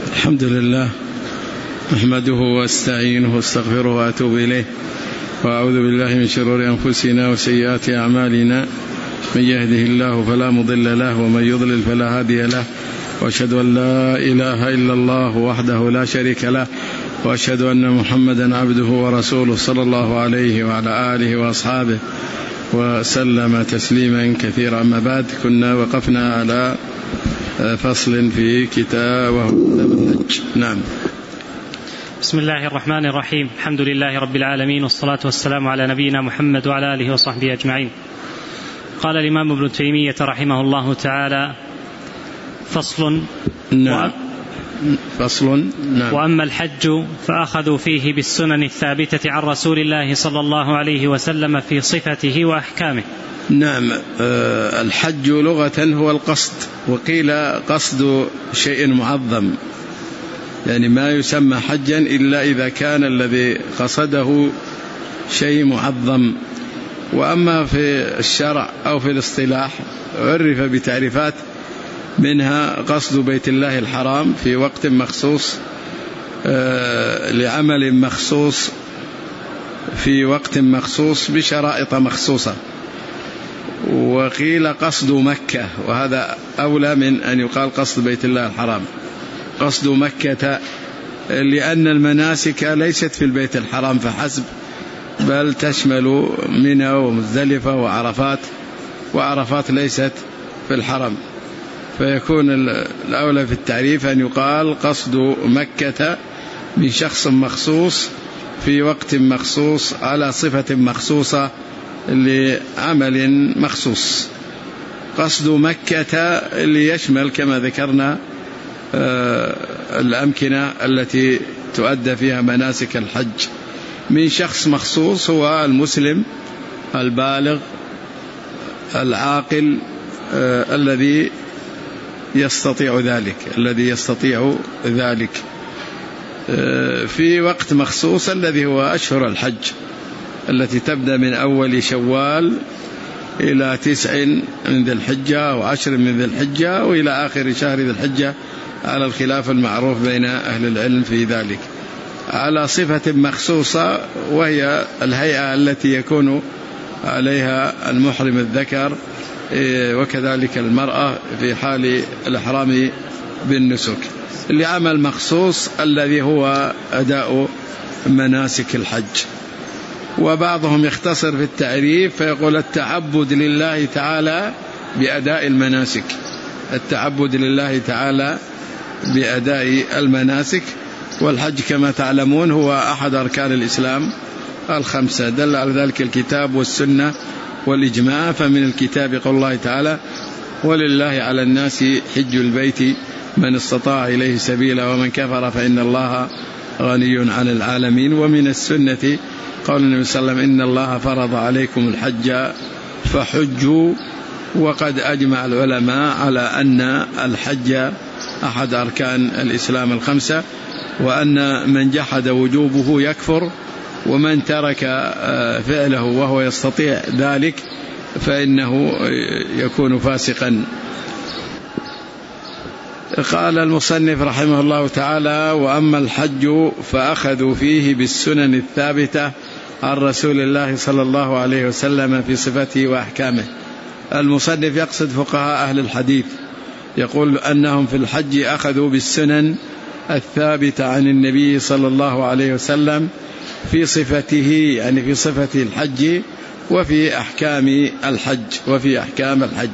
الحمد لله أحمده واستعينه واستغفره وأتوب إليه وأعوذ بالله من شرور أنفسنا وسيئات أعمالنا من يهده الله فلا مضل له ومن يضلل فلا هادي له وأشهد أن لا إله إلا الله وحده لا شريك له وأشهد أن محمدا عبده ورسوله صلى الله عليه وعلى آله وأصحابه وسلم تسليما كثيرا. أما بعد، كنا وقفنا على فصل في كتاب الحج. نعم. بسم الله الرحمن الرحيم. الحمد لله رب العالمين، والصلاة والسلام على نبينا محمد وعلى آله وصحبه أجمعين. قال الإمام ابن تيمية رحمه الله تعالى: فصل. نعم. فصل. نعم. وأما الحج فأخذوا فيه بالسنن الثابتة عن رسول الله صلى الله عليه وسلم في صفته وأحكامه. نعم. الحج لغة هو القصد، وقيل قصد شيء معظم، يعني ما يسمى حجا إلا إذا كان الذي قصده شيء معظم. وأما في الشرع أو في الاصطلاح عرف بتعريفات، منها قصد بيت الله الحرام في وقت مخصوص لعمل مخصوص في وقت مخصوص بشرائط مخصوصة. وقيل قصد مكة، وهذا أولى من أن يقال قصد بيت الله الحرام. قصد مكة لأن المناسك ليست في البيت الحرام فحسب، بل تشمل منى ومزدلفة وعرفات ليست في الحرم، فيكون الأولى في التعريف أن يقال قصد مكة من شخص مخصوص في وقت مخصوص على صفة مخصوصة لعمل مخصوص. قصد مكة اللي يشمل كما ذكرنا الأمكنة التي تؤدى فيها مناسك الحج. من شخص مخصوص هو المسلم البالغ العاقل الذي يستطيع ذلك في وقت مخصوص الذي هو أشهر الحج التي تبدأ من أول شوال إلى 9 من ذي الحجة و10 من ذي الحجة وإلى آخر شهر ذي الحجة، على الخلاف المعروف بين أهل العلم في ذلك، على صفة مخصوصة، وهي الهيئة التي يكون عليها المحرم الذكر وكذلك المرأة في حال الإحرام بالنسك، لعمل مخصوص الذي هو أداء مناسك الحج. وبعضهم يختصر في التعريف فيقول التعبد لله تعالى بأداء المناسك، التعبد لله تعالى بأداء المناسك. والحج كما تعلمون هو أحد أركان الإسلام الخمسة، دل على ذلك الكتاب والسنة والإجماع. فمن الكتاب قول الله تعالى: ولله على الناس حج البيت من استطاع إليه سبيلا ومن كفر فإن الله غني عن العالمين. ومن السنة قول النبي صلى الله عليه وسلم: إن الله فرض عليكم الحج فحجوا. وقد أجمع العلماء على أن الحج أحد أركان الإسلام الخمسة، وأن من جحد وجوبه يكفر، ومن ترك فعله وهو يستطيع ذلك فإنه يكون فاسقا. قال المصنف رحمه الله تعالى: وأما الحج فأخذوا فيه بالسنن الثابتة عن رسول الله صلى الله عليه وسلم في صفته وأحكامه. المصنف يقصد فقهاء أهل الحديث، يقول أنهم في الحج أخذوا بالسنن الثابتة عن النبي صلى الله عليه وسلم في صفته، يعني في صفة الحج وفي أحكام الحج.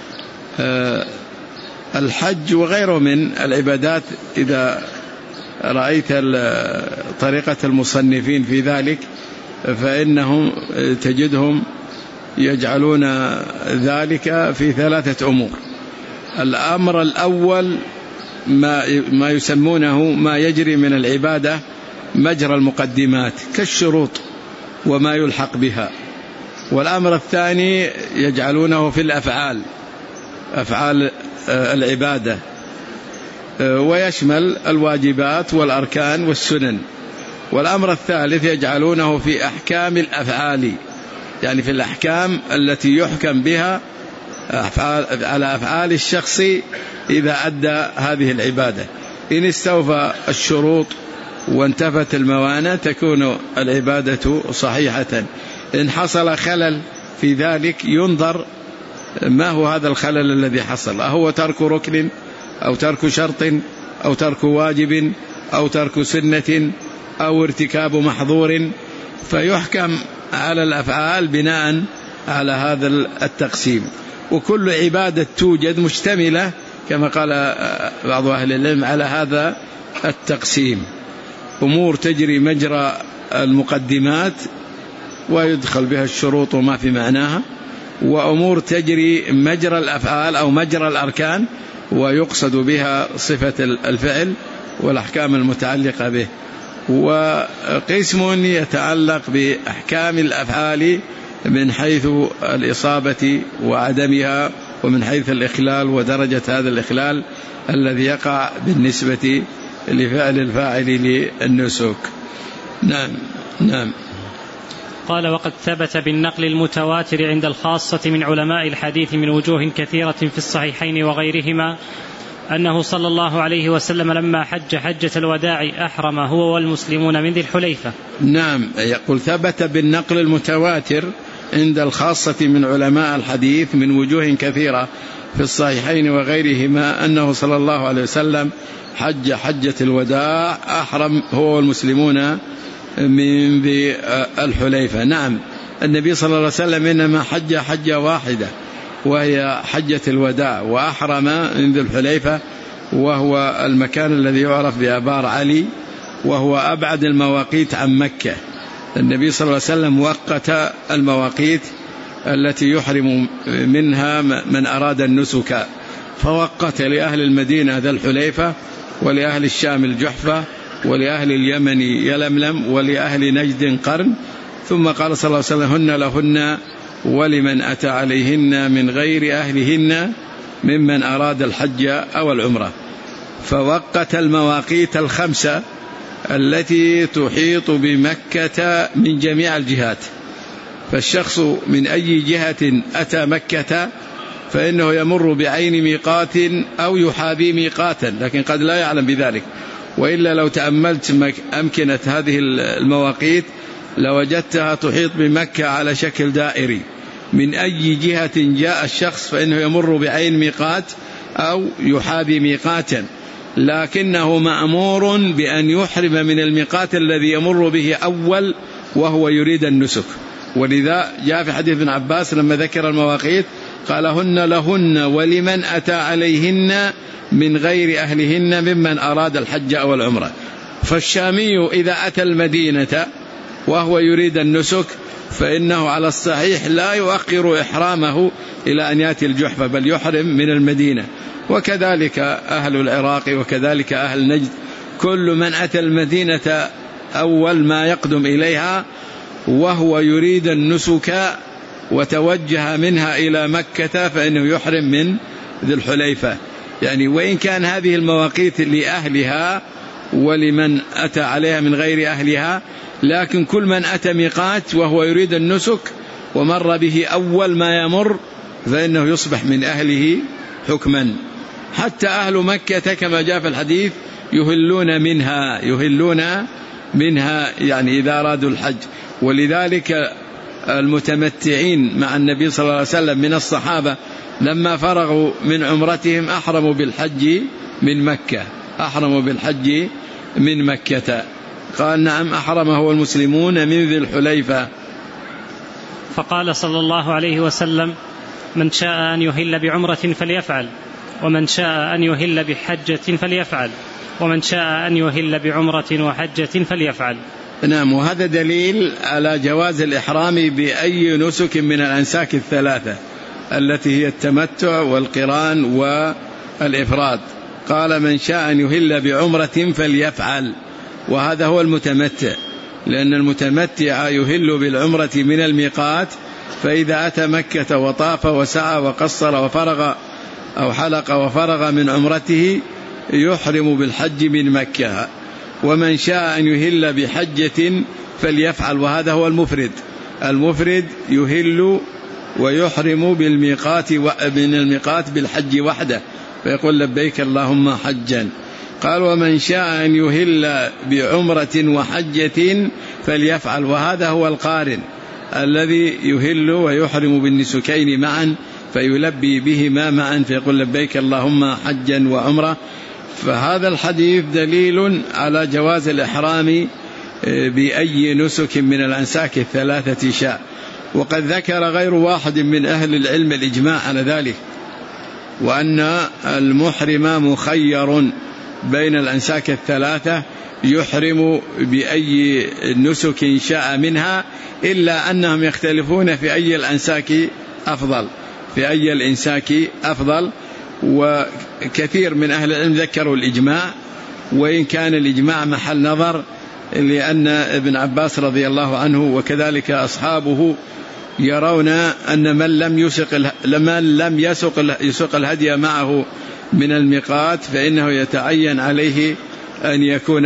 الحج وغيره من العبادات إذا رأيت طريقة المصنفين في ذلك فإنهم تجدهم يجعلون ذلك في 3 أمور. الأمر الأول ما يسمونه ما يجري من العبادة مجرى المقدمات كالشروط وما يلحق بها. والأمر الثاني يجعلونه في أفعال العبادة، ويشمل الواجبات والأركان والسنن. والأمر الثالث يجعلونه في أحكام الأفعال، يعني في الأحكام التي يحكم بها على أفعال الشخص إذا أدى هذه العبادة. إن استوفى الشروط وانتفت الموانع تكون العبادة صحيحة. إن حصل خلل في ذلك ينظر ما هو هذا الخلل الذي حصل، أهو ترك ركن أو ترك شرط أو ترك واجب أو ترك سنة أو ارتكاب محظور، فيحكم على الأفعال بناء على هذا التقسيم. وكل عبادة توجد مشتملة كما قال بعض أهل العلم على هذا التقسيم: أمور تجري مجرى المقدمات ويدخل بها الشروط وما في معناها، وأمور تجري مجرى الأفعال أو مجرى الأركان ويقصد بها صفة الفعل والأحكام المتعلقة به، وقسم يتعلق بأحكام الأفعال من حيث الإصابة وعدمها ومن حيث الإخلال ودرجة هذا الإخلال الذي يقع بالنسبة لفعل الفاعل للنسك. نعم. قال: وقد ثبت بالنقل المتواتر عند الخاصة من علماء الحديث من وجوه كثيرة في الصحيحين وغيرهما أنه صلى الله عليه وسلم لما حج حجة الوداع أحرم هو والمسلمون من ذي الحليفة. نعم، يقول ثبت بالنقل المتواتر عند الخاصة من علماء الحديث من وجوه كثيرة في الصحيحين وغيرهما أنه صلى الله عليه وسلم حج حجة الوداع أحرم هو والمسلمون من ذي الحليفة. نعم، النبي صلى الله عليه وسلم إنما حج حجة واحدة وهي حجة الوداع، وأحرم من ذي الحليفة وهو المكان الذي يعرف بآبار علي، وهو أبعد المواقيت عن مكة. النبي صلى الله عليه وسلم وقت المواقيت التي يحرم منها من أراد النسك، فوقت لأهل المدينة ذا الحليفة، ولأهل الشام الجحفة، ولأهل اليمن يلملم، ولأهل نجد قرن، ثم قال صلى الله عليه وسلم: هن لهن ولمن أتى عليهن من غير أهلهن ممن أراد الحج أو العمرة. فوقت المواقيت الخمسة التي تحيط بمكة من جميع الجهات، فالشخص من أي جهة أتى مكة فإنه يمر بعين ميقات أو يحاذي ميقاتا، لكن قد لا يعلم بذلك. وإلا لو تأملت أمكنة هذه المواقيت لوجدتها تحيط بمكة على شكل دائري، من أي جهة جاء الشخص فإنه يمر بعين ميقات أو يحاذي ميقاتا، لكنه مأمور بأن يحرم من الميقات الذي يمر به أول وهو يريد النسك. ولذا جاء في حديث ابن عباس لما ذكر المواقيت قال: هن لهن ولمن أتى عليهن من غير أهلهن ممن أراد الحج أو العمرة. فالشامي إذا أتى المدينة وهو يريد النسك فإنه على الصحيح لا يؤخر إحرامه إلى أن يأتي الجحفة، بل يحرم من المدينة. وكذلك أهل العراق وكذلك أهل نجد، كل من أتى المدينة أول ما يقدم إليها وهو يريد النسك وتوجه منها إلى مكة فإنه يحرم من ذي الحليفة. يعني وإن كان هذه المواقيت لأهلها ولمن أتى عليها من غير أهلها، لكن كل من أتى ميقات وهو يريد النسك ومر به أول ما يمر فإنه يصبح من أهله حكما. حتى أهل مكة كما جاء في الحديث يهلون منها يعني إذا أرادوا الحج. ولذلك المتمتعين مع النبي صلى الله عليه وسلم من الصحابة لما فرغوا من عمرتهم أحرموا بالحج من مكة. قال: نعم، أحرم هو المسلمون من ذي الحليفة. فقال صلى الله عليه وسلم: من شاء أن يهل بعمرة فليفعل، ومن شاء أن يهل بحجة فليفعل، ومن شاء أن يهل بعمرة وحجة فليفعل. نعم، وهذا دليل على جواز الإحرام بأي نسك من الأنساك الثلاثة التي هي التمتع والقران والإفراد. قال: من شاء أن يهل بعمرة فليفعل، وهذا هو المتمتع، لأن المتمتع يهل بالعمرة من الميقات، فإذا أتى مكة وطاف وسعى وقصر وفرغ أو حلق وفرغ من عمرته يحرم بالحج من مكة. ومن شاء أن يهل بحجة فليفعل، وهذا هو المفرد يهل ويحرم بالميقات من الميقات بالحج وحده، فيقول: لبيك اللهم حجا. قال ومن شاء أن يهل بعمرة وحجة فليفعل. وهذا هو القارن الذي يهل ويحرم بالنسكين معا فيلبي بهما معا فيقول لبيك اللهم حجا وعمرة. فهذا الحديث دليل على جواز الإحرام بأي نسك من الأنساك الثلاثة شاء. وقد ذكر غير واحد من أهل العلم الإجماع على ذلك، وأن المحرم مخير بين الأنساك الثلاثة يحرم بأي نسك شاء منها، إلا أنهم يختلفون في أي الأنساك أفضل. وكثير من أهل العلم ذكروا الإجماع، وإن كان الإجماع محل نظر، لأن ابن عباس رضي الله عنه وكذلك أصحابه يرون أن من لم يسق الهدي معه من الميقات فإنه يتعين عليه أن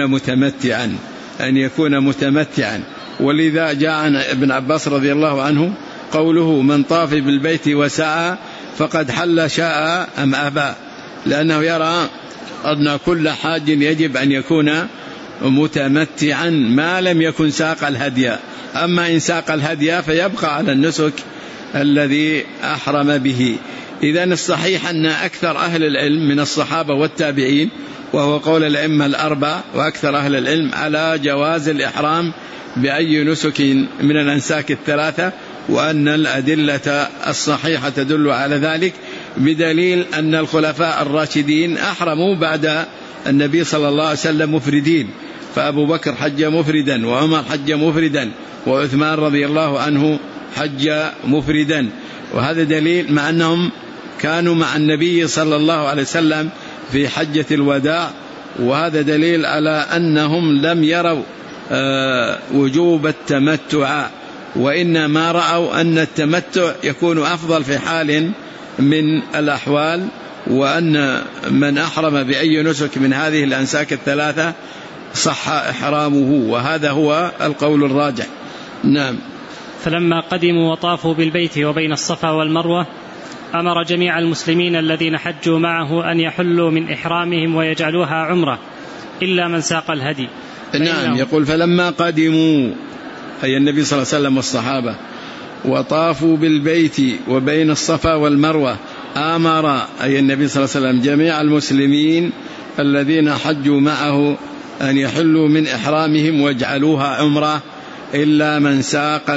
يكون متمتعا. ولذا جاء عن ابن عباس رضي الله عنه قوله من طاف بالبيت وسعى فقد حل شاء أم أبى، لأنه يرى أن كل حاج يجب أن يكون متمتعا ما لم يكن ساق الهدي. أما إن ساق الهدي فيبقى على النسك الذي أحرم به. إذن الصحيح أن أكثر أهل العلم من الصحابة والتابعين، وهو قول الأئمة الأربعة وأكثر أهل العلم، على جواز الإحرام بأي نسك من الأنساك الثلاثة، وأن الأدلة الصحيحة تدل على ذلك، بدليل أن الخلفاء الراشدين أحرموا بعد النبي صلى الله عليه وسلم مفردين، فأبو بكر حج مفردا، وعمر حج مفردا، وعثمان رضي الله عنه حج مفردا. وهذا دليل مع أنهم كانوا مع النبي صلى الله عليه وسلم في حجة الوداع، وهذا دليل على أنهم لم يروا وجوب التمتع، وإنما رأوا أن التمتع يكون أفضل في حال من الأحوال، وأن من أحرم بأي نسك من هذه الأنساك الثلاثة صح إحرامه، وهذا هو القول الراجح. نعم. فلما قدموا وطافوا بالبيت وبين الصفا والمروة أمر جميع المسلمين الذين حجوا معه أن يحلوا من إحرامهم ويجعلوها عمرة إلا من ساق الهدي. نعم. يقول فلما قدموا، أي النبي صلى الله عليه وسلم والصحابة، وطافوا بالبيت وبين الصفا والمروة، أمر أي النبي صلى الله عليه وسلم جميع المسلمين الذين حجوا معه أن يحلوا من إحرامهم واجعلوها عمرة إلا من ساق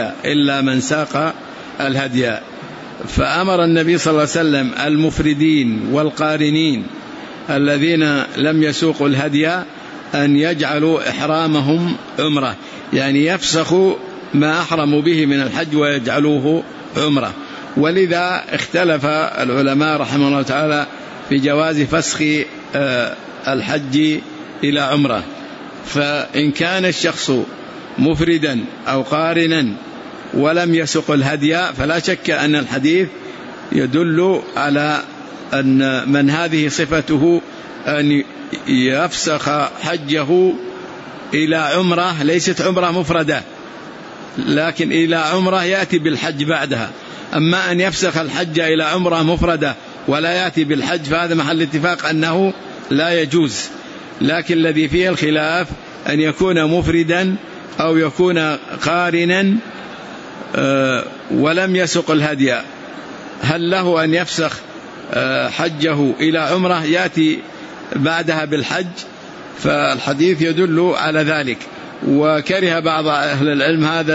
الهدي. فأمر النبي صلى الله عليه وسلم المفردين والقارنين الذين لم يسوقوا الهدي أن يجعلوا إحرامهم عمرة، يعني يفسخوا ما أحرموا به من الحج ويجعلوه عمرة. ولذا اختلف العلماء رحمه الله تعالى في جواز فسخ الحج إلى عمرة. فإن كان الشخص مفردا أو قارنا ولم يسق الهدي فلا شك أن الحديث يدل على أن من هذه صفته أن يفسخ حجه إلى عمرة، ليست عمرة مفردة لكن إلى عمرة يأتي بالحج بعدها. أما أن يفسخ الحج إلى عمرة مفردة ولا يأتي بالحج فهذا محل اتفاق أنه لا يجوز. لكن الذي فيه الخلاف أن يكون مفردا أو يكون قارنا ولم يسق الهدي، هل له أن يفسخ حجه إلى عمرة يأتي بعدها بالحج؟ فالحديث يدل على ذلك. وكره بعض أهل العلم هذا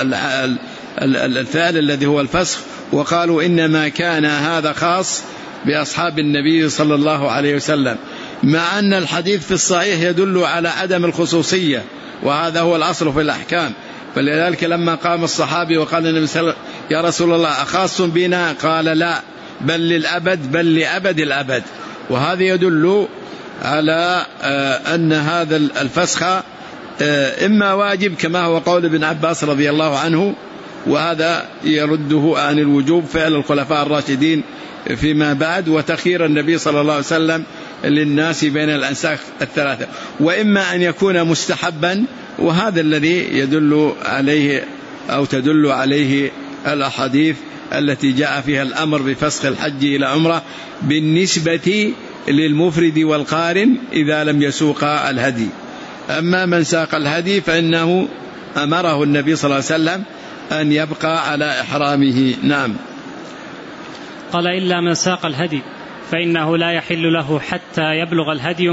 الفعل الذي هو الفسخ، وقالوا إنما كان هذا خاص بأصحاب النبي صلى الله عليه وسلم، مع أن الحديث في الصحيح يدل على عدم الخصوصية، وهذا هو الأصل في الأحكام. فلذلك لما قام الصحابي وقال النبي صلى الله عليه وسلم يا رسول الله أخاص بنا؟ قال لا، بل للأبد، بل لأبد الأبد. وهذا يدل على أن هذا الفسخ إما واجب كما هو قول ابن عباس رضي الله عنه، وهذا يرده عن الوجوب فعل الخلفاء الراشدين فيما بعد، وتخير النبي صلى الله عليه وسلم للناس بين الأنساك الثلاثة، وإما أن يكون مستحبا، وهذا الذي يدل عليه أو تدل عليه الأحاديث التي جاء فيها الأمر بفسخ الحج إلى عمرة بالنسبة للمفرد والقارن إذا لم يسوق الهدي. أما من ساق الهدي فإنه أمره النبي صلى الله عليه وسلم أن يبقى على إحرامه. نعم. قال إلا من ساق الهدي فإنه لا يحل له حتى يبلغ الهدي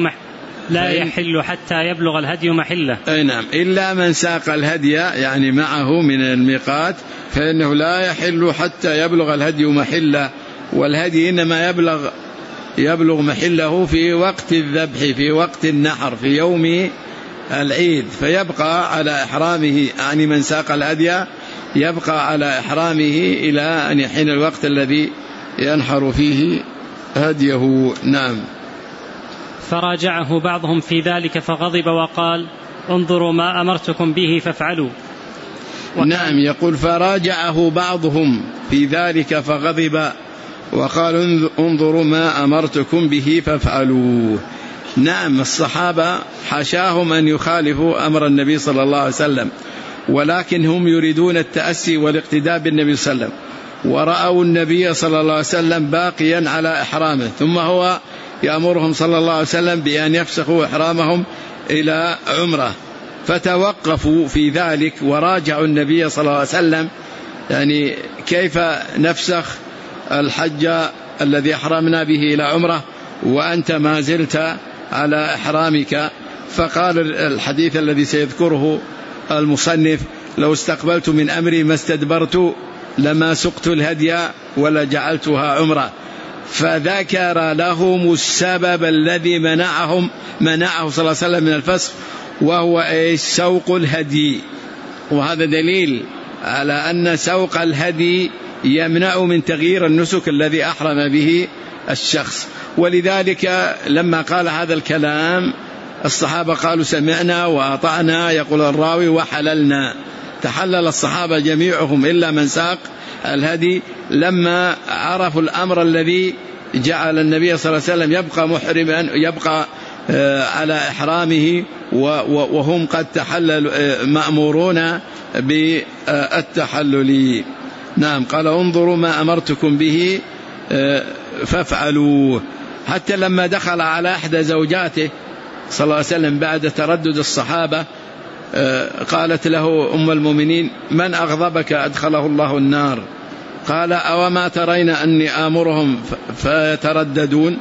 محله. أي نعم، إلا من ساق الهدي يعني معه من الميقات فإنه لا يحل حتى يبلغ الهدي محله. والهدي إنما يبلغ محله في وقت الذبح، في وقت النحر، في يوم العيد، فيبقى على إحرامه. يعني من ساق الهدي يبقى على إحرامه إلى أن يحين الوقت الذي ينحر فيه هديه. نعم. فراجعه بعضهم في ذلك فغضب وقال انظروا ما أمرتكم به فافعلوا. نعم، يقول فراجعه بعضهم في ذلك فغضب وقال انظروا ما أمرتكم به فافعلوا. نعم، الصحابة حاشاهم أن يخالفوا أمر النبي صلى الله عليه وسلم، ولكن هم يريدون التأسي والاقتداء بالنبي صلى الله عليه وسلم، ورأوا النبي صلى الله عليه وسلم باقيا على إحرامه، ثم هو يأمرهم صلى الله عليه وسلم بأن يفسخوا إحرامهم إلى عمره، فتوقفوا في ذلك وراجعوا النبي صلى الله عليه وسلم يعني كيف نفسخ الحج الذي أحرمنا به إلى عمره وأنت ما زلت على إحرامك. فقال الحديث الذي سيذكره المصنف لو استقبلت من أمري ما استدبرت لما سقت الهدي ولا جعلتها عمره. فذكر لهم السبب الذي منعه صلى الله عليه وسلم من الفسخ، وهو سوق الهدي. وهذا دليل على أن سوق الهدي يمنع من تغيير النسك الذي أحرم به الشخص. ولذلك لما قال هذا الكلام الصحابة قالوا سمعنا وأطعنا، يقول الراوي وحللنا. تحلل الصحابة جميعهم إلا من ساق الهدي لما عرفوا الأمر الذي جعل النبي صلى الله عليه وسلم يبقى محرما، يبقى على إحرامه وهم قد تحللوا مأمورون بالتحلل. نعم. قال انظروا ما أمرتكم به فافعلوه. حتى لما دخل على إحدى زوجاته صلى الله عليه وسلم بعد تردد الصحابة قالت له أم المؤمنين من أغضبك أدخله الله النار؟ قال أوما ترين أني آمرهم فيترددون؟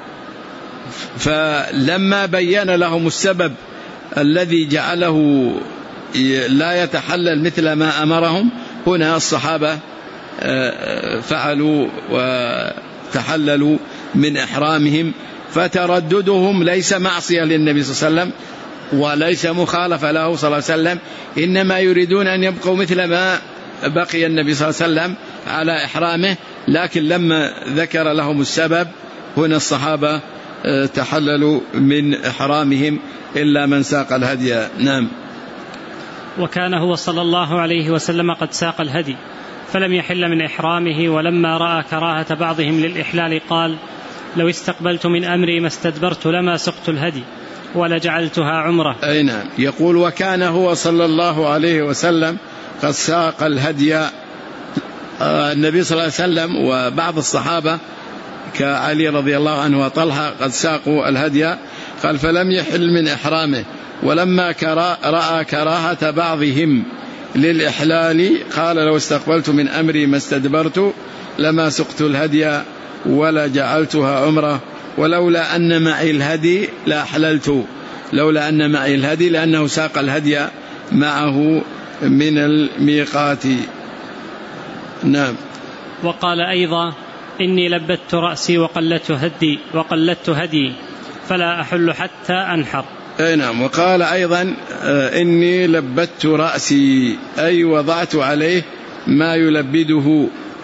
فلما بين لهم السبب الذي جعله لا يتحلل مثل ما أمرهم، هنا الصحابة فعلوا وتحللوا من إحرامهم. فترددهم ليس معصية للنبي صلى الله عليه وسلم وليس مخالفة له صلى الله عليه وسلم، إنما يريدون أن يبقوا مثل ما بقي النبي صلى الله عليه وسلم على إحرامه. لكن لما ذكر لهم السبب هنا الصحابة تحللوا من إحرامهم إلا من ساق الهدي. نعم. وكان هو صلى الله عليه وسلم قد ساق الهدي فلم يحل من إحرامه، ولما رأى كراهة بعضهم للإحلال قال لو استقبلت من أمري ما استدبرت لما سقت الهدي ولجعلتها عمره. أي نعم. يقول وكان هو صلى الله عليه وسلم قد ساق الهدي. النبي صلى الله عليه وسلم وبعض الصحابة كعلي رضي الله عنه وطلحة قد ساقوا الهدي. قال فلم يحل من إحرامه، ولما رأى كراهة بعضهم للإحلال قال لو استقبلت من أمري ما استدبرت لما سقت الهدي ولا جعلتها عمره ولولا أن معي الهدي لأحللت. لولا أن معي الهدي لأنه ساق الهدي معه من الميقات. نعم. وقال أيضا إني لبت رأسي وقلدت هدي فلا أحل حتى أنحر. أي نعم. وقال أيضا إني لبت رأسي أي وضعت عليه ما يلبده،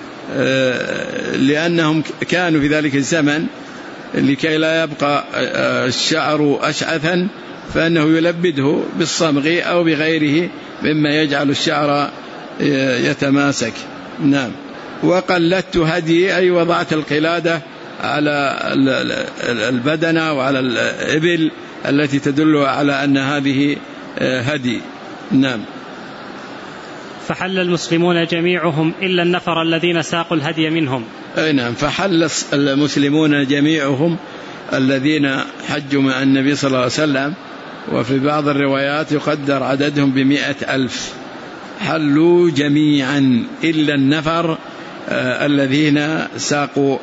لأنهم كانوا في ذلك الزمن لكي لا يبقى الشعر أشعثا فإنه يلبده بالصمغ أو بغيره مما يجعل الشعر يتماسك. نعم. وقلدت هدي أي وضعت القلادة على البدنة وعلى الإبل التي تدل على أن هذه هدي. نعم. فحل المسلمون جميعهم إلا النفر الذين ساقوا الهدي منهم. أي نعم. فحل المسلمون جميعهم الذين حجوا مع النبي صلى الله عليه وسلم، وفي بعض الروايات يقدر عددهم 100,000 حلوا جميعا إلا النفر الذين ساقوا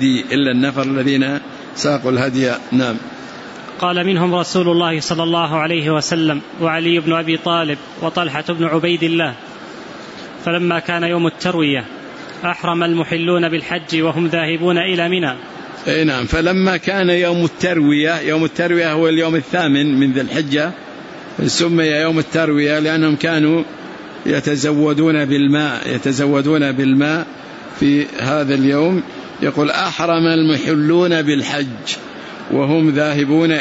الهدي نعم. قال منهم رسول الله صلى الله عليه وسلم وعلي بن أبي طالب وطلحة بن عبيد الله. فلما كان يوم التروية أحرم المحلون بالحج وهم ذاهبون إلى منى. نعم. فلما كان يوم التروية هو اليوم 8 من ذي الحجة، سمي يوم التروية لأنهم كانوا يتزودون بالماء في هذا اليوم. يقول أحرم المحلون بالحج وهم ذاهبون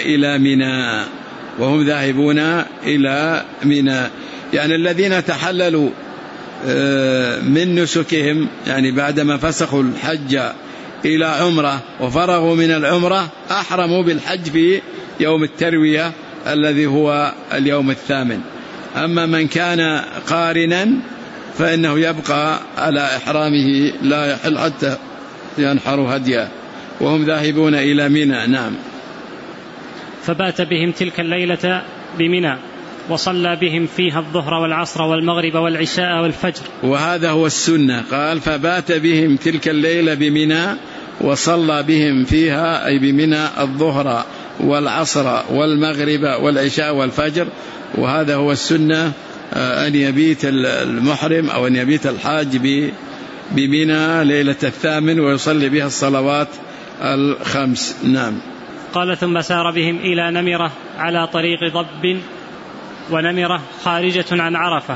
إلى منى، يعني الذين تحللوا من نسكهم، يعني بعدما فسخوا الحج إلى عمرة وفرغوا من العمرة أحرموا بالحج في يوم التروية الذي هو اليوم 8. أما من كان قارنا فإنه يبقى على إحرامه لا يحل حتى ينحر هديه وهم ذاهبون إلى منى. نعم. فبات بهم تلك الليلة بمنى وصلى بهم فيها الظهر والعصر والمغرب والعشاء والفجر. وهذا هو السنة. قال فبات بهم تلك الليلة بمنى وصلى بهم فيها أي بمنى الظهر والعصر والمغرب والعشاء والفجر. وهذا هو السنة، أن يبيت المحرم أو أن يبيت الحاج بمنى ليلة 8 ويصلي بها الصلوات 5. نعم. قال ثم سار بهم إلى نمرة على طريق ضب، ونمرة خارجة عن عرفة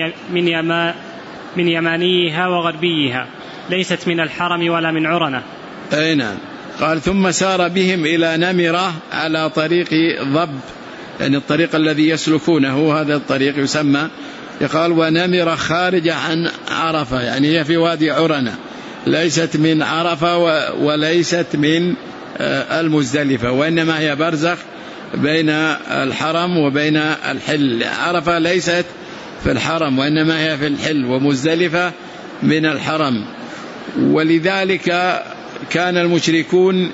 من يمانيها وغربيها، ليست من الحرم ولا من عرنة. أي نعم. قال ثم سار بهم إلى نمرة على طريق ضب، يعني الطريق الذي يسلكونه هذا الطريق يسمى. يقال ونمرة خارجة عن عرفة، يعني هي في وادي عرنة، ليست من عرفة وليست من المزدلفة، وإنما هي برزخ بين الحرم وبين الحل. عرفة ليست في الحرم وإنما هي في الحل، ومزدلفة من الحرم. ولذلك كان المشركون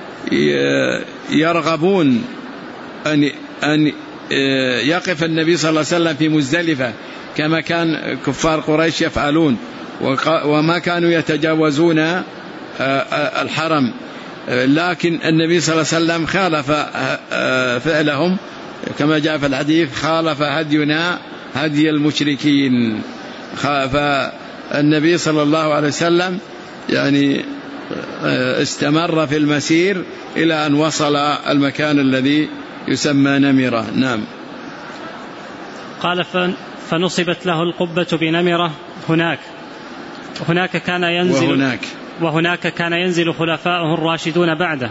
يرغبون أن يقف النبي صلى الله عليه وسلم في مزدلفة كما كان كفار قريش يفعلون، وما كانوا يتجاوزون الحرم. لكن النبي صلى الله عليه وسلم خالف فعلهم كما جاء في الحديث: خالف هدينا هدي المشركين. فالنبي صلى الله عليه وسلم يعني استمر في المسير إلى أن وصل المكان الذي يسمى نمرة. نعم. قال فنصبت له القبة بنمرة وهناك كان ينزل خلفاؤه الراشدون بعده،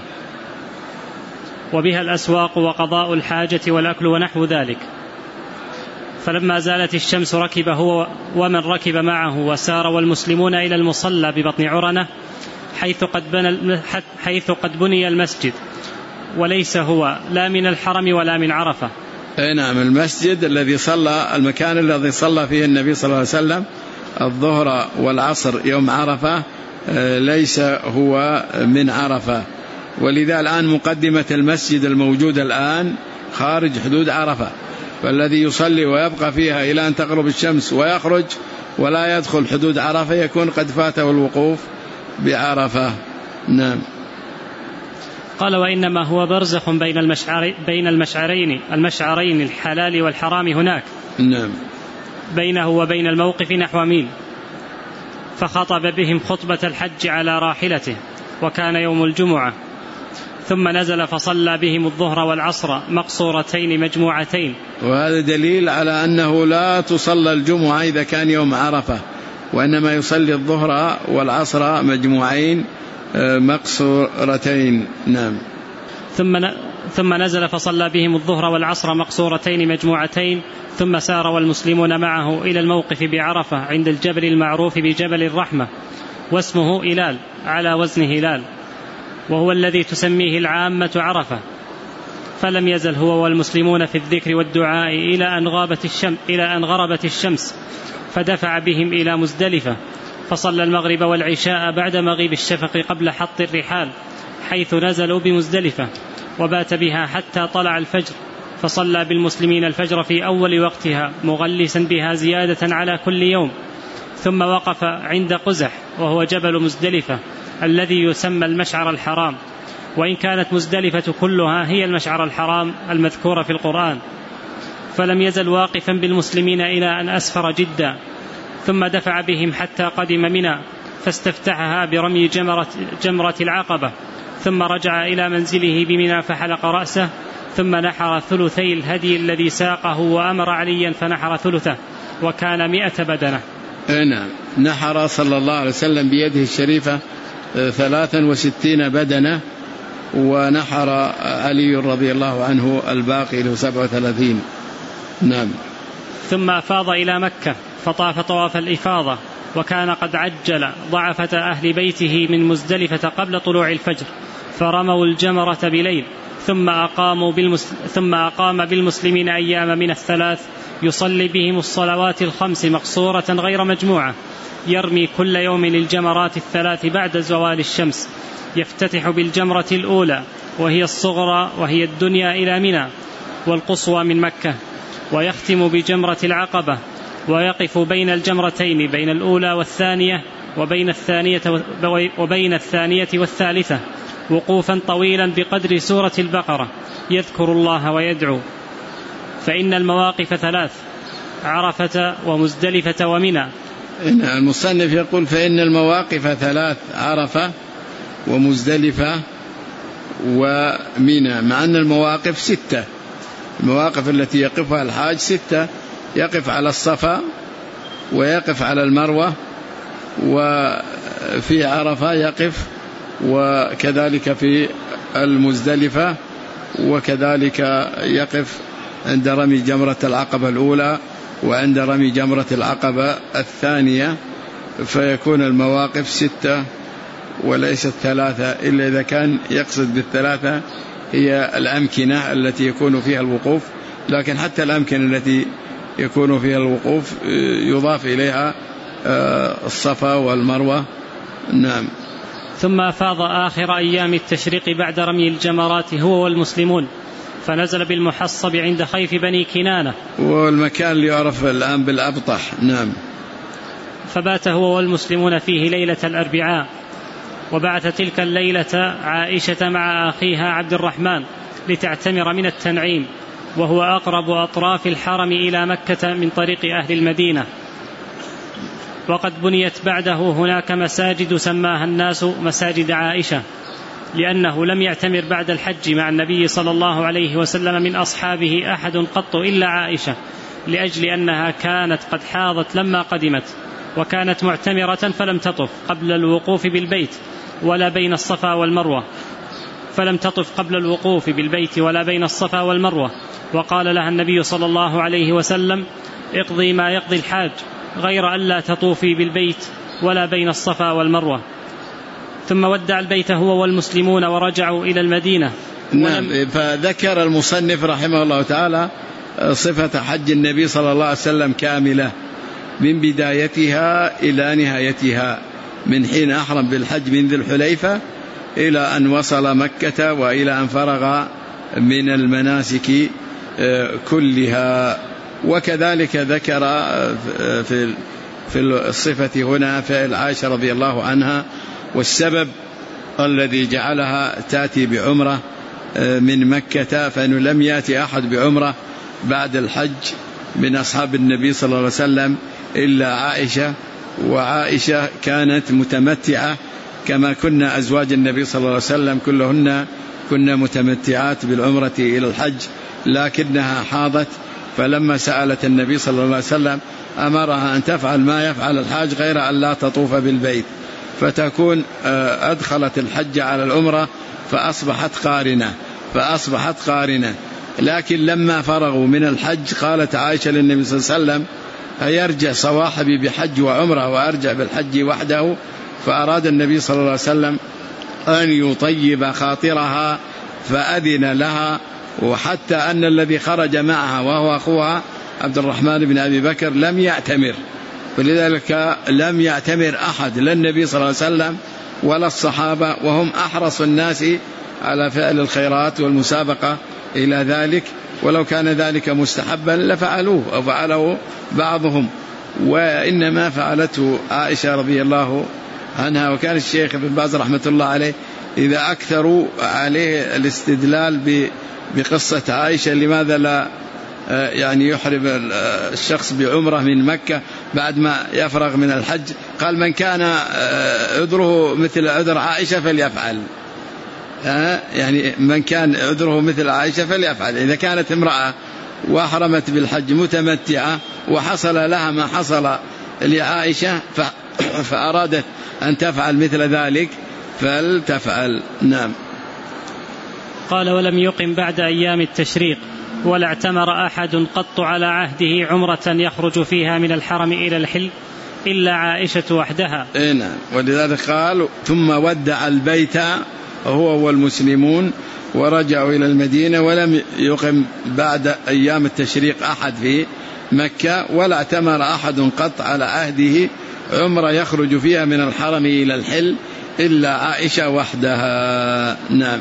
وبها الأسواق وقضاء الحاجة والأكل ونحو ذلك. فلما زالت الشمس ركب هو ومن ركب معه وسار والمسلمون إلى المصلى ببطن عرنة حيث قد بني المسجد، وليس هو لا من الحرم ولا من عرفة. أي نعم. المسجد الذي المكان الذي صلى فيه النبي صلى الله عليه وسلم الظهر والعصر يوم عرفة ليس هو من عرفة. ولذا الآن مقدمة المسجد الموجود الآن خارج حدود عرفة، فالذي يصلي ويبقى فيها إلى أن تغرب الشمس ويخرج ولا يدخل حدود عرفة يكون قد فاته الوقوف بعرفة. نعم. قال وإنما هو برزخ بين المشعرين الحلال والحرام هناك. نعم. بينه وبين الموقف نحو ميل. فخطب بهم خطبة الحج على راحلته، وكان يوم الجمعة، ثم نزل فصلى بهم الظهر والعصر مقصورتين مجموعتين. وهذا دليل على أنه لا تصلى الجمعة إذا كان يوم عرفة، وإنما يصلي الظهر والعصر مجموعين مقصورتين. نعم. ثم نزل فصلى بهم الظهر والعصر مقصورتين مجموعتين، ثم سار والمسلمون معه إلى الموقف بعرفة عند الجبل المعروف بجبل الرحمة، واسمه إلال على وزن هلال، وهو الذي تسميه العامة عرفة. فلم يزل هو والمسلمون في الذكر والدعاء إلى أن غربت الشمس، فدفع بهم إلى مزدلفة، فصلى المغرب والعشاء بعد مغيب الشفق قبل حط الرحال، حيث نزلوا بمزدلفة، وبات بها حتى طلع الفجر، فصلى بالمسلمين الفجر في أول وقتها مغلسا بها زيادة على كل يوم، ثم وقف عند قزح وهو جبل مزدلفة الذي يسمى المشعر الحرام، وإن كانت مزدلفة كلها هي المشعر الحرام المذكورة في القرآن، فلم يزل واقفا بالمسلمين إلى أن أسفر جدا، ثم دفع بهم حتى قدم منى فاستفتحها برمي جمرة العقبة، ثم رجع إلى منزله بمنى فحلق رأسه، ثم نحر ثلثي الهدي الذي ساقه، وأمر عليا فنحر ثلثه، وكان 100 بدنة. نعم، نحر صلى الله عليه وسلم بيده الشريفة 63 بدنة، ونحر علي رضي الله عنه الباقي له 37. نعم. ثم أفاض إلى مكة فطاف طواف الإفاضة، وكان قد عجل ضعفة أهل بيته من مزدلفة قبل طلوع الفجر، فرموا الجمرة بليل، ثم أقام بالمسلمين أيام من الثلاث يصلي بهم الصلوات الخمس مقصورة غير مجموعة، يرمي كل يوم الجمرات الثلاث بعد زوال الشمس، يفتتح بالجمرة الأولى وهي الصغرى وهي الدنيا إلى منى، والقصوى من مكة، ويختم بجمرة العقبة، ويقف بين الجمرتين بين الأولى والثانية وبين الثانية والثالثة وقوفا طويلا بقدر سورة البقرة، يذكر الله ويدعو. فإن المواقف 3: عرفة ومزدلفة ومنى. المصنف يقول فإن المواقف 3: عرفة ومزدلفة ومنى، مع أن المواقف 6. المواقف التي يقفها الحاج 6: يقف على الصفا، ويقف على المروة، وفي عرفة يقف، وكذلك في المزدلفة، وكذلك يقف عند رمي جمرة العقبة الأولى وعند رمي جمرة العقبة الثانية، فيكون المواقف 6 وليست 3، إلا إذا كان يقصد بالثلاثة هي الأمكنة التي يكون فيها الوقوف، لكن حتى الأمكنة التي يكون فيها الوقوف يضاف إليها الصفا والمروة. نعم. ثم أفاض آخر أيام التشريق بعد رمي الجمرات هو والمسلمون، فنزل بالمحصب عند خيف بني كنانة، والمكان اللي يعرف الآن بالأبطح. نعم. فبات هو والمسلمون فيه ليلة الأربعاء، وبعث تلك الليلة عائشة مع أخيها عبد الرحمن لتعتمر من التنعيم، وهو أقرب أطراف الحرم إلى مكة من طريق أهل المدينة. وقد بنيت بعده هناك مساجد سماها الناس مساجد عائشة، لأنه لم يعتمر بعد الحج مع النبي صلى الله عليه وسلم من أصحابه أحد قط إلا عائشة، لأجل أنها كانت قد حاضت لما قدمت، وكانت معتمرة فلم تطف قبل الوقوف بالبيت ولا بين الصفا والمروة، وقال لها النبي صلى الله عليه وسلم: اقضي ما يقضي الحاج، غير أن لا تطوفي بالبيت ولا بين الصفا والمروة. ثم ودع البيت هو والمسلمون ورجعوا إلى المدينة. نعم. فذكر المصنف رحمه الله تعالى صفة حج النبي صلى الله عليه وسلم كاملة من بدايتها إلى نهايتها، من حين أحرم بالحج من ذي الحليفة إلى أن وصل مكة وإلى أن فرغ من المناسك كلها. وكذلك ذكر في الصفة هنا فعل عائشة رضي الله عنها، والسبب الذي جعلها تأتي بعمرة من مكة، فإنه لم يأتي أحد بعمرة بعد الحج من أصحاب النبي صلى الله عليه وسلم إلا عائشة، وعائشة كانت متمتعة كما كنا أزواج النبي صلى الله عليه وسلم كلهن كنا متمتعات بالعمرة إلى الحج، لكنها حاضت، فلما سألت النبي صلى الله عليه وسلم أمرها أن تفعل ما يفعل الحاج غير أن لا تطوف بالبيت، فتكون أدخلت الحج على العمرة فأصبحت قارنة. لكن لما فرغوا من الحج قالت عائشة للنبي صلى الله عليه وسلم: هيرجع صواحبي بحج وعمرة وأرجع بالحج وحده؟ فأراد النبي صلى الله عليه وسلم أن يطيب خاطرها فأذن لها، وحتى أن الذي خرج معها وهو أخوها عبد الرحمن بن أبي بكر لم يعتمر، ولذلك لم يعتمر أحد، لا النبي صلى الله عليه وسلم ولا الصحابة، وهم أحرص الناس على فعل الخيرات والمسابقة إلى ذلك، ولو كان ذلك مستحبا لفعلوه أو فعله بعضهم، وإنما فعلته عائشة رضي الله عنها. وكان الشيخ ابن باز رحمة الله عليه إذا أكثروا عليه الاستدلال بقصة عائشة لماذا لا يعني يحرم الشخص بعمرة من مكة بعد ما يفرغ من الحج، قال من كان عذره مثل عذر عائشة فليفعل، يعني من كان عذره مثل عائشة فليفعل. إذا كانت امرأة وأحرمت بالحج متمتعة وحصل لها ما حصل لعائشة فأرادت أن تفعل مثل ذلك فلتفعل. نعم. قال ولم يقم بعد أيام التشريق ولا اعتمر أحد قط على عهده عمرة يخرج فيها من الحرم إلى الحل إلا عائشة وحدها. نعم. ولذلك قال ثم ودع البيت هو والمسلمون ورجعوا إلى المدينة ولم يقم بعد أيام التشريق أحد في مكة ولا اعتمر أحد قط على عهده عمرة يخرج فيها من الحرم إلى الحل إلا عائشة وحدها. نعم.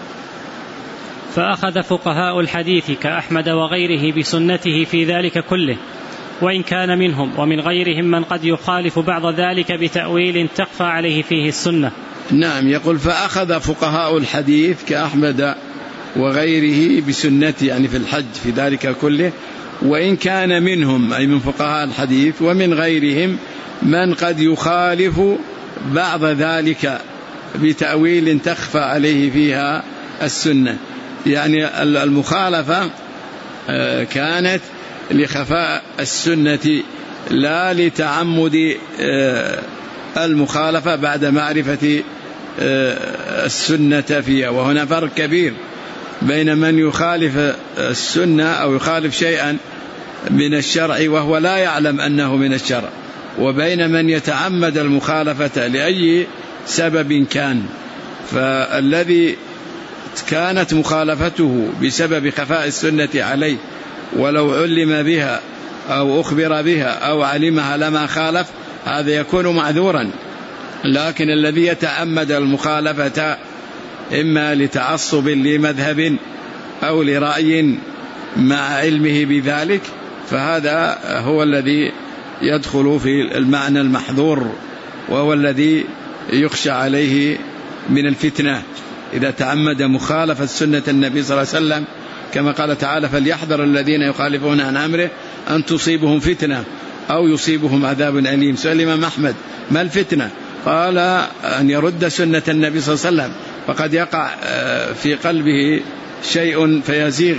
فأخذ فقهاء الحديث كأحمد وغيره بسنته في ذلك كله، وإن كان منهم ومن غيرهم من قد يخالف بعض ذلك بتأويل تخفى عليه فيه السنة. نعم. يقول فأخذ فقهاء الحديث كأحمد وغيره بسنته يعني في الحج في ذلك كله، وإن كان منهم أي من فقهاء الحديث ومن غيرهم من قد يخالف بعض ذلك بتأويل تخفى عليه فيها السنة. يعني المخالفة كانت لخفاء السنة لا لتعمد المخالفة بعد معرفة السنة فيها. وهنا فرق كبير بين من يخالف السنة أو يخالف شيئا من الشرع وهو لا يعلم أنه من الشرع، وبين من يتعمد المخالفة لأي سبب كان. فالذي كانت مخالفته بسبب خفاء السنة عليه ولو علم بها أو أخبر بها أو علمها لما خالف هذا يكون معذورا. لكن الذي يتعمد المخالفة إما لتعصب لمذهب أو لرأي مع علمه بذلك فهذا هو الذي يدخل في المعنى المحظور، وهو الذي يخشى عليه من الفتنة إذا تعمد مخالفة سنة النبي صلى الله عليه وسلم، كما قال تعالى فليحذر الذين يخالفون عن أمره أن تصيبهم فتنة أو يصيبهم عذاب أليم. سئل الإمام أحمد ما الفتنة؟ قال أن يرد سنة النبي صلى الله عليه وسلم، فقد يقع في قلبه شيء فيزيغ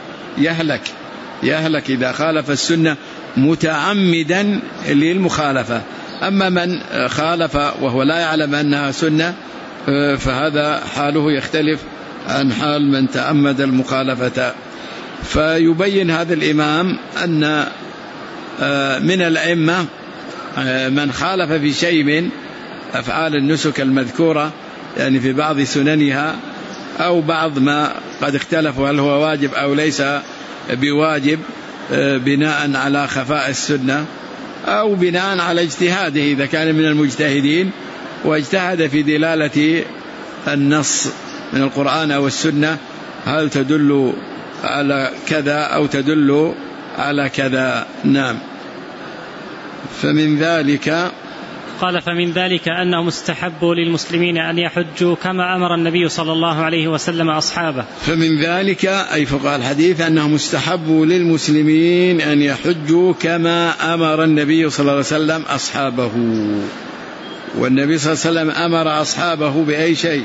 يهلك إذا خالف السنة متعمدا للمخالفة. أما من خالف وهو لا يعلم أنها سنة فهذا حاله يختلف عن حال من تعمد المخالفة. فيبين هذا الإمام أن من الأئمة من خالف في شيء من أفعال النسك المذكورة يعني في بعض سننها أو بعض ما قد اختلفوا هل هو واجب أو ليس بواجب بناء على خفاء السنة أو بناء على اجتهاده إذا كان من المجتهدين واجتهد في دلالة النص من القرآن أو السنة هل تدل على كذا أو تدل على كذا. نعم. فمن ذلك قال فمن ذلك أنه مستحب للمسلمين أن يحجوا كما أمر النبي صلى الله عليه وسلم أصحابه. فمن ذلك أي فقهاء الحديث أنه مستحب للمسلمين أن يحجوا كما أمر النبي صلى الله عليه وسلم أصحابه. والنبي صلى الله عليه وسلم أمر أصحابه بأي شيء؟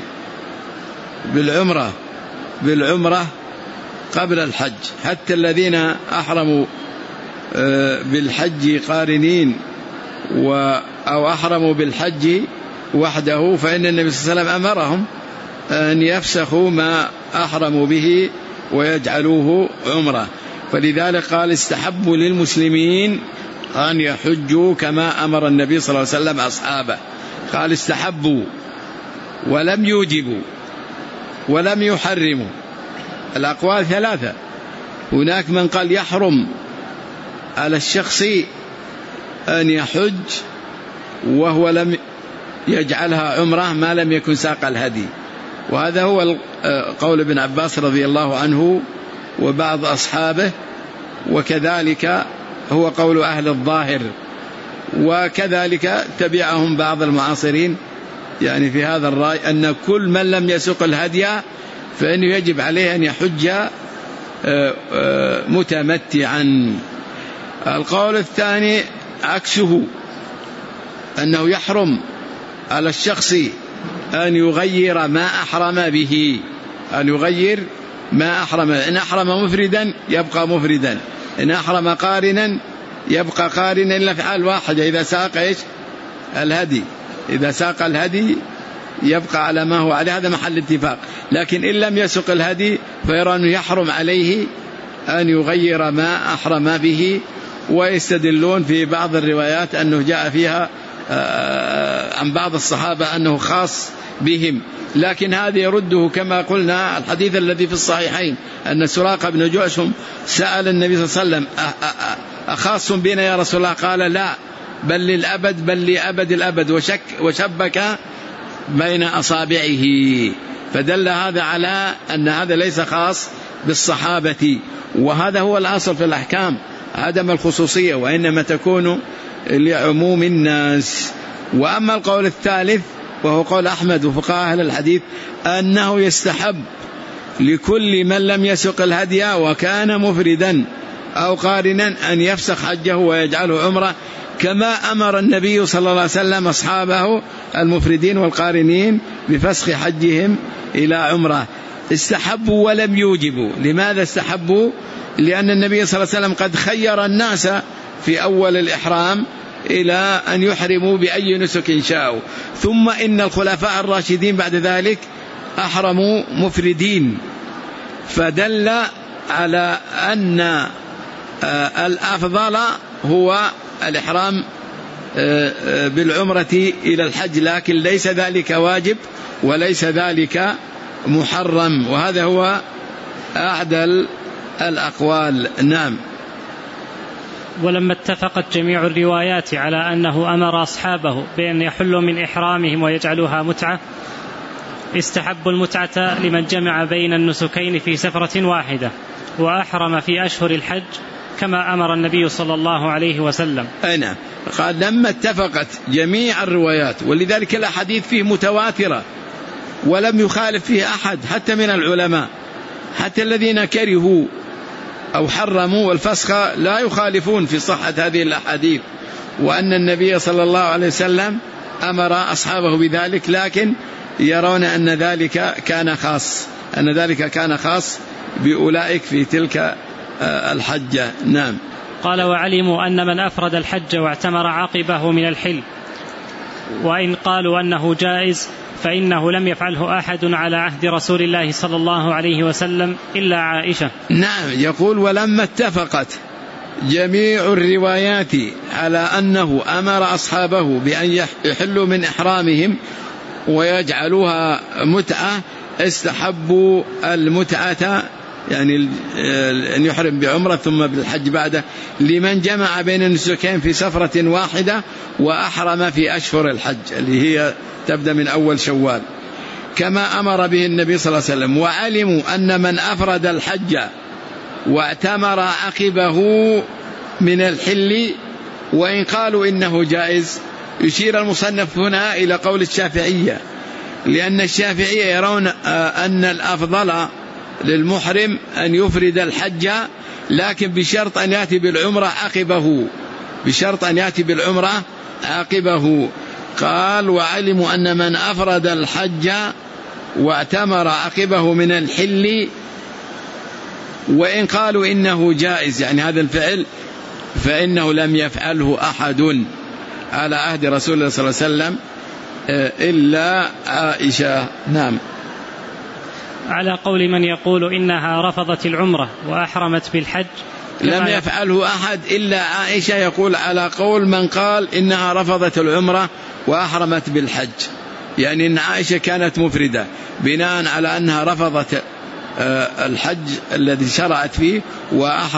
بالعمرة قبل الحج. حتى الذين أحرموا بالحج قارنين أو أحرموا بالحج وحده فإن النبي صلى الله عليه وسلم أمرهم أن يفسخوا ما أحرموا به ويجعلوه عمرة. فلذلك قال استحبوا للمسلمين أن يحجوا كما أمر النبي صلى الله عليه وسلم أصحابه. قال استحبوا ولم يوجبوا ولم يحرموا. الأقوال ثلاثة. هناك من قال يحرم على الشخص أن يحج وهو لم يجعلها عمرة ما لم يكن ساق الهدي. وهذا هو قول ابن عباس رضي الله عنه وبعض أصحابه، وكذلك هو قول أهل الظاهر، وكذلك تبعهم بعض المعاصرين يعني في هذا الرأي، أن كل من لم يسق الهدي فإنه يجب عليه أن يحج متمتعا. القول الثاني عكسه، أنه يحرم على الشخص أن يغير ما أحرم به، أن يغير ما أحرم. إن أحرم مفردا يبقى مفردا، إن أحرم قارنا يبقى قارنا، إلا في حال واحدة، إذا ساق الهدي، إذا ساق الهدي يبقى على ما هو عليه، هذا محل اتفاق. لكن إن لم يسق الهدي فيرى أنه يحرم عليه أن يغير ما أحرم به، ويستدلون في بعض الروايات أنه جاء فيها عن بعض الصحابة أنه خاص بهم. لكن هذا يرده كما قلنا الحديث الذي في الصحيحين أن سراقة بن جعشم سأل النبي صلى الله عليه وسلم أخاص بنا يا رسول الله؟ قال لا، بل للأبد، بل لأبد الأبد، وشبك بين أصابعه. فدل هذا على أن هذا ليس خاص بالصحابة، وهذا هو الأصل في الأحكام، عدم الخصوصية، وإنما تكون لعموم الناس. وأما القول الثالث وهو قول أحمد وفقهاء أهل الحديث أنه يستحب لكل من لم يسق الهدي وكان مفردا أو قارنا أن يفسخ حجه ويجعله عمره، كما أمر النبي صلى الله عليه وسلم أصحابه المفردين والقارنين بفسخ حجهم إلى عمره. استحبوا ولم يوجبوا. لماذا استحبوا؟ لأن النبي صلى الله عليه وسلم قد خير الناس في أول الإحرام إلى أن يحرموا بأي نسك شاءوا، ثم إن الخلفاء الراشدين بعد ذلك أحرموا مفردين، فدل على أن الأفضل هو الإحرام بالعمرة إلى الحج، لكن ليس ذلك واجب وليس ذلك محرم، وهذا هو أعدل الأقوال. نعم. ولما اتفقت جميع الروايات على أنه أمر أصحابه بأن يحلوا من إحرامهم ويجعلوها متعة، استحبوا المتعة لمن جمع بين النسكين في سفرة واحدة وأحرم في أشهر الحج كما أمر النبي صلى الله عليه وسلم. نعم. قال لما اتفقت جميع الروايات، ولذلك الأحاديث فيه متواترة ولم يخالف فيه أحد حتى من العلماء، حتى الذين كرهوا أو حرموا الفسخ لا يخالفون في صحة هذه الأحاديث، وأن النبي صلى الله عليه وسلم أمر أصحابه بذلك، لكن يرون أن ذلك كان خاص بأولئك في تلك الحجة. نعم. قال وعلموا أن من أفرد الحج واعتمر عقبه من الحل، وإن قالوا أنه جائز فإنه لم يفعله أحد على عهد رسول الله صلى الله عليه وسلم إلا عائشة. نعم. يقول ولما اتفقت جميع الروايات على أنه أمر أصحابه بأن يحلوا من إحرامهم ويجعلوها متعة، استحبوا المتعة، يعني أن يحرم بعمرة ثم بالحج بعده، لمن جمع بين النسكين في سفرة واحدة وأحرم في أشهر الحج اللي هي تبدأ من أول شوال، كما أمر به النبي صلى الله عليه وسلم. وعلموا أن من أفرد الحج واعتمر عقبه من الحل، وإن قالوا إنه جائز. يشير المصنف هنا إلى قول الشافعية، لأن الشافعية يرون أن الأفضل للمحرم أن يفرد الحج، لكن بشرط أن يأتي بالعمرة عقبه. قال وعلموا أن من أفرد الحج واعتمر عقبه من الحل، وإن قالوا إنه جائز، يعني هذا الفعل، فإنه لم يفعله أحد على عهد رسول الله صلى الله عليه وسلم إلا عائشة. نعم. على قول من يقول إنها رفضت العمرة وأحرمت بالحج، لم يفعله أحد إلا عائشة. يقول على قول من قال إنها رفضت العمرة وأحرمت بالحج، يعني إن عائشة كانت مفردة بناء على أنها رفضت الحج الذي شرعت فيه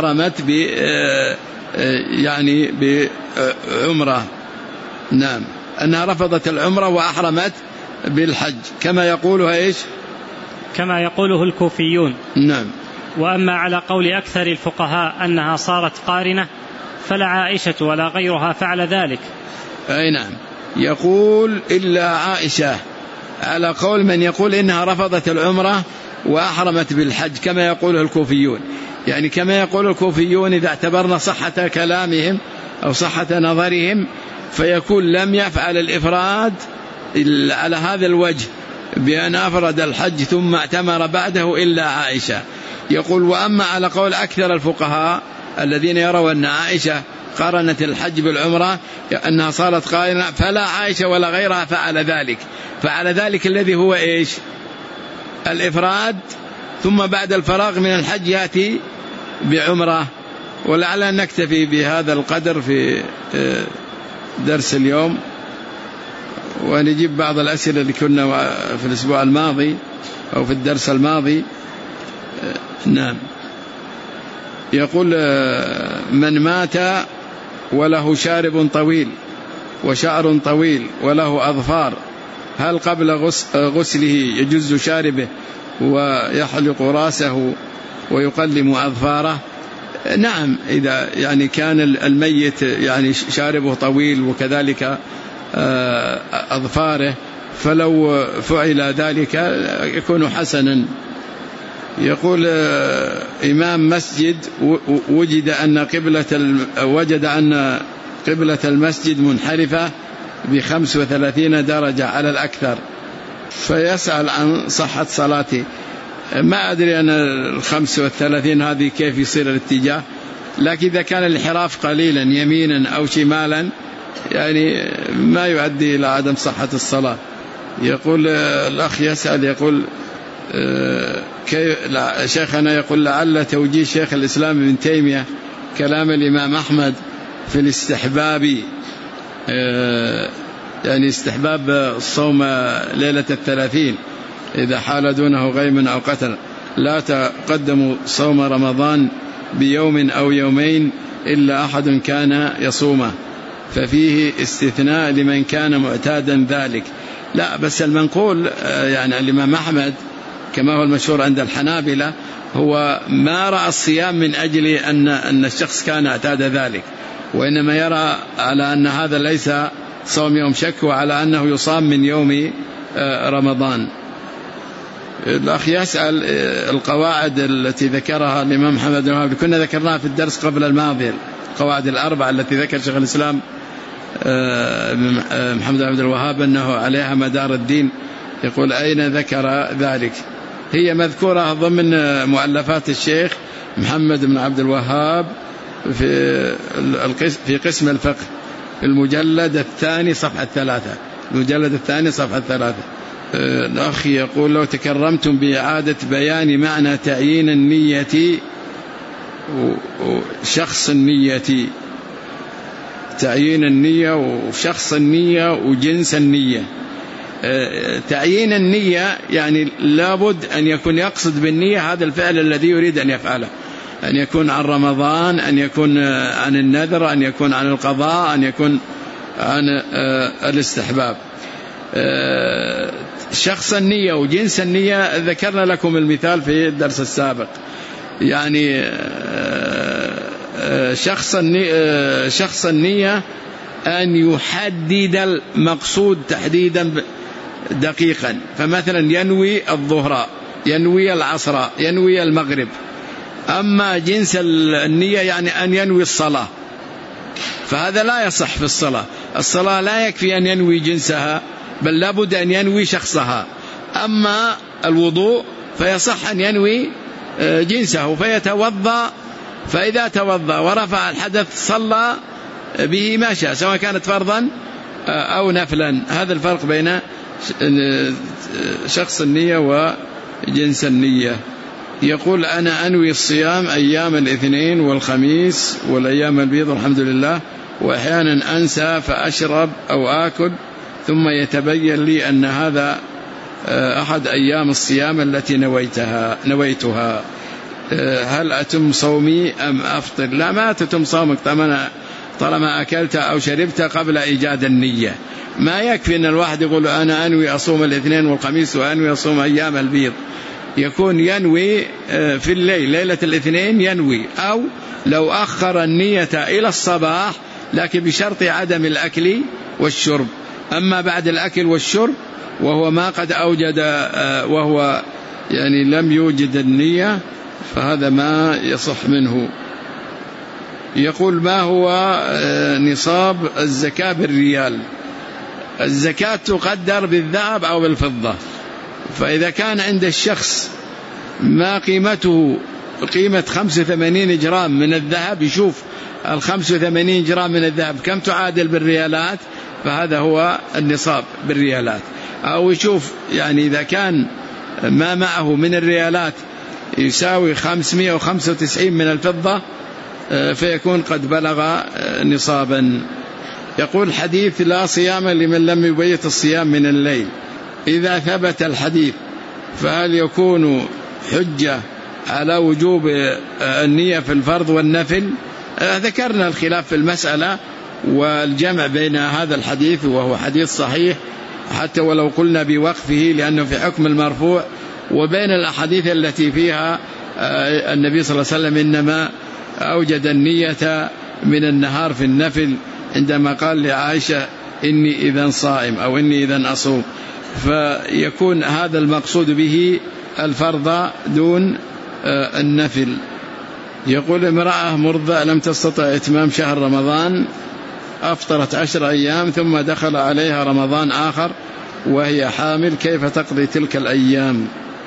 وأحرمت يعني بعمرة. نعم. أنها رفضت العمرة وأحرمت بالحج كما يقولها إيش؟ كما يقوله الكوفيون. نعم. وأما على قول أكثر الفقهاء أنها صارت قارنة فلا عائشة ولا غيرها فعل ذلك. أي نعم، يقول إلا عائشة على قول من يقول إنها رفضت العمرة وأحرمت بالحج كما يقوله الكوفيون. يعني كما يقول الكوفيون إذا اعتبرنا صحة كلامهم أو صحة نظرهم فيكون لم يفعل الإفراد على هذا الوجه بأن أفرد الحج ثم اعتمر بعده إلا عائشة. يقول وأما على قول أكثر الفقهاء الذين يرون أن عائشة قارنت الحج بالعمرة أنها صارت قارنة فلا عائشة ولا غيرها فعل ذلك. فعل ذلك الذي هو إيش؟ الإفراد، ثم بعد الفراغ من الحج يأتي بعمرة. ولعل نكتفي بهذا القدر في درس اليوم، ونجيب بعض الأسئلة اللي كنا في الأسبوع الماضي أو في الدرس الماضي. نعم. يقول من مات وله شارب طويل وشعر طويل وله أظفار هل قبل غسله يجز شاربه ويحلق راسه ويقلم أظفاره؟ نعم، إذا يعني كان الميت يعني شاربه طويل وكذلك أظفاره فلو فعل ذلك يكون حسنا. يقول إمام مسجد وجد أن قبلة المسجد منحرفة ب35 درجة على الأكثر، فيسأل عن صحة صلاته. ما أدري أن 35 هذه كيف يصير الاتجاه، لكن إذا كان الانحراف قليلا يمينا أو شمالا يعني ما يؤدي إلى عدم صحة الصلاة. يقول الأخ يسأل يقول شيخنا يقول لعل توجيه شيخ الإسلام ابن تيمية كلام الإمام أحمد في الاستحباب، يعني استحباب الصوم ليلة 30 إذا حال دونه غيم أو قتل، لا تقدم صوم رمضان بيوم أو يومين إلا أحد كان يصومه، ففيه استثناء لمن كان معتادا ذلك. لا، بس المنقول يعني الإمام أحمد كما هو المشهور عند الحنابلة هو ما رأى الصيام من أجل أن الشخص كان اعتاد ذلك، وإنما يرى على أن هذا ليس صوم يوم شك وعلى أنه يصام من يوم رمضان. الأخ يسأل القواعد التي ذكرها الإمام محمد بن وهاب كنا ذكرناها في الدرس قبل الماضي، القواعد الأربعة التي ذكر شيخ الإسلام محمد بن الوهاب أنه عليها مدار الدين. يقول أين ذكر ذلك؟ هي مذكورة ضمن مؤلفات الشيخ محمد بن عبد الوهاب في قسم الفقه المجلد الثاني صفحة 3. المجلد الثاني صفحة 3. الأخ يقول لو تكرمتم بإعادة بيان معنى تعيين النية وشخص النية، تعيين النية وشخص النية وجنس النية. تعيين النية يعني لابد أن يكون يقصد بالنية هذا الفعل الذي يريد أن يفعله، أن يكون عن رمضان، أن يكون عن النذر، أن يكون عن القضاء، أن يكون عن الاستحباب. شخص النية وجنس النية ذكرنا لكم المثال في الدرس السابق. يعني شخص النية أن يحدد المقصود تحديدا دقيقا، فمثلا ينوي الظهر، ينوي العصر، ينوي المغرب. أما جنس النية يعني أن ينوي الصلاة، فهذا لا يصح في الصلاة. الصلاة لا يكفي أن ينوي جنسها بل لابد أن ينوي شخصها. أما الوضوء فيصح أن ينوي جنسه فيتوضأ، فإذا توضأ ورفع الحدث صلى به ما شاء سواء كانت فرضا أو نفلا. هذا الفرق بين شخص النية وجنس النية. يقول أنا أنوي الصيام أيام الاثنين والخميس والأيام البيض الحمد لله، وأحيانا أنسى فأشرب أو آكل، ثم يتبين لي أن هذا أحد أيام الصيام التي نويتها، هل أتم صومي أم أفطر؟ لا، ما تتم صومك طالما أكلت أو شربت قبل إيجاد النية. ما يكفي أن الواحد يقول أنا أنوي أصوم الاثنين والخميس وأنوي أصوم أيام البيض، يكون ينوي في الليل ليلة الاثنين ينوي، أو لو أخر النية إلى الصباح لكن بشرط عدم الأكل والشرب. أما بعد الأكل والشرب وهو ما قد أوجد وهو يعني لم يوجد النية فهذا ما يصح منه. يقول ما هو نصاب الزكاة بالريال؟ الزكاة تقدر بالذهب أو بالفضة، فإذا كان عند الشخص ما قيمته قيمة 85 جرام من الذهب يشوف 85 جرام من الذهب كم تعادل بالريالات فهذا هو النصاب بالريالات. أو يشوف يعني إذا كان ما معه من الريالات يساوي 595 من الفضة فيكون قد بلغ نصابا. يقول حديث لا صيام لمن لم يبيت الصيام من الليل، إذا ثبت الحديث فهل يكون حجة على وجوب النية في الفرض والنفل؟ ذكرنا الخلاف في المسألة والجمع بين هذا الحديث وهو حديث صحيح حتى ولو قلنا بوقفه لأنه في حكم المرفوع، وبين الأحاديث التي فيها النبي صلى الله عليه وسلم إنما أوجد النية من النهار في النفل عندما قال لعائشة إني إذن صائم أو إني إذن أصوم، فيكون هذا المقصود به الفرض دون النفل. يقول امرأة مرضى لم تستطع إتمام شهر رمضان، أفطرت 10 أيام ثم دخل عليها رمضان آخر وهي حامل، كيف تقضي تلك الأيام؟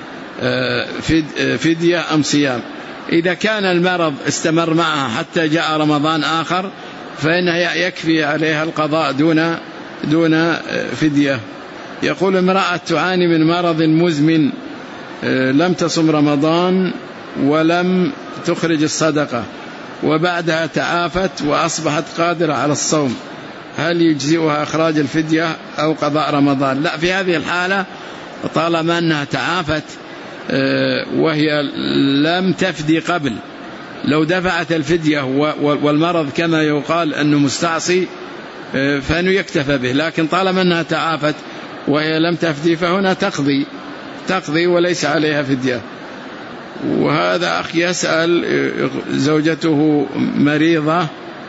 فدية أم صيام؟ إذا كان المرض استمر معها حتى جاء رمضان آخر فإنها يكفي عليها القضاء دون فدية. يقول امرأة تعاني من مرض مزمن لم تصم رمضان ولم تخرج الصدقة وبعدها تعافت وأصبحت قادرة على الصوم، هل يجزئها إخراج الفدية أو قضاء رمضان؟ لا، في هذه الحالة طالما أنها تعافت وهي لم تفدي قبل، لو دفعت الفدية والمرض كما يقال أنه مستعصي فإنه يكتفى به، لكن طالما أنها تعافت وهي لم تفدي فهنا تقضي وليس عليها فدية. وهذا أخ يسأل زوجته مريضة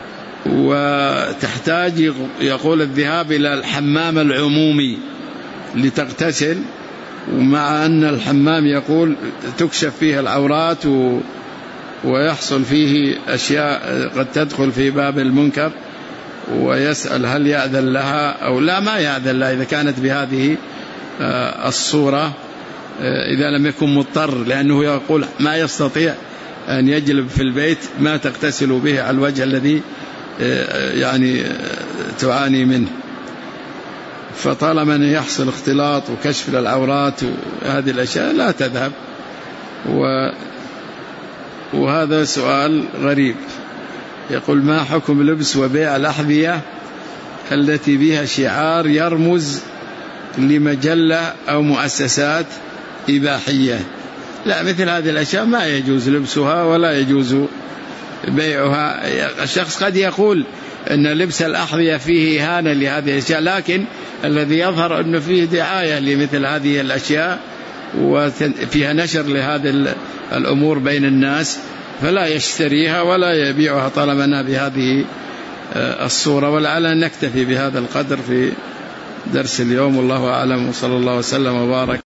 وتحتاج يقول الذهاب إلى الحمام العمومي لتغتسل، ومع أن الحمام يقول تكشف فيه العورات ويحصل فيه أشياء قد تدخل في باب المنكر، ويسأل هل يأذن لها أو لا؟ ما يأذن لها إذا كانت بهذه الصورة إذا لم يكن مضطر، لأنه يقول ما يستطيع أن يجلب في البيت ما تغتسل به على الوجه الذي يعني تعاني منه، فطالما أن يحصل اختلاط وكشف للعورات وهذه الأشياء لا تذهب. وهذا سؤال غريب. يقول ما حكم لبس وبيع الأحذية التي بها شعار يرمز لمجلة أو مؤسسات إباحية؟ لا، مثل هذه الأشياء ما يجوز لبسها ولا يجوز بيعها. الشخص قد يقول أن لبس الأحذية فيه إهانة لهذه الأشياء، لكن الذي يظهر أنه فيه دعاية لمثل هذه الأشياء وفيها نشر لهذه الأمور بين الناس، فلا يشتريها ولا يبيعها طالما أنها بهذه الصورة. ولعل نكتفي بهذا القدر في درس اليوم، والله أعلم، وصلى الله وسلم وبارك